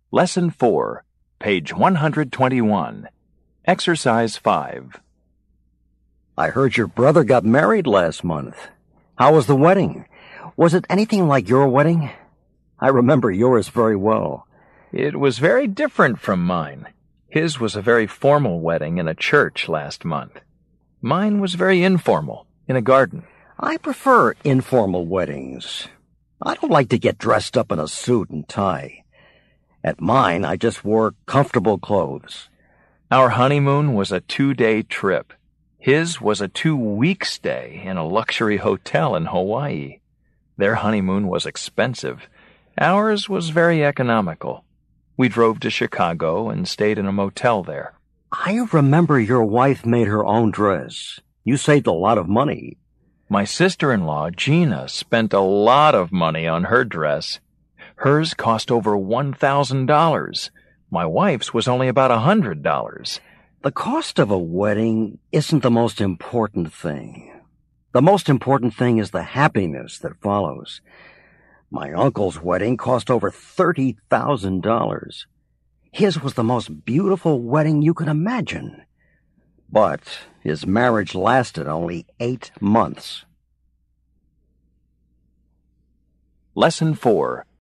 Lesson 4, page 121. Exercise 5. I heard your brother got married last month. How was the wedding? Was it anything like your wedding? I remember yours very well. It was very different from mine. His was a very formal wedding in a church last month. Mine was very informal, in a garden. I prefer informal weddings. I don't like to get dressed up in a suit and tie. At mine, I just wore comfortable clothes. Our honeymoon was a 2-day trip. His was a 2-week stay in a luxury hotel in Hawaii. Their honeymoon was expensive. Ours was very economical. We drove to Chicago and stayed in a motel there. I remember your wife made her own dress. You saved a lot of money. My sister-in-law, Gina, spent a lot of money on her dress. Hers cost over $1,000. My wife's was only about $100. The cost of a wedding isn't the most important thing. The most important thing is the happiness that follows. My uncle's wedding cost over $30,000. His was the most beautiful wedding you can imagine. But his marriage lasted only 8 months. Lesson 4,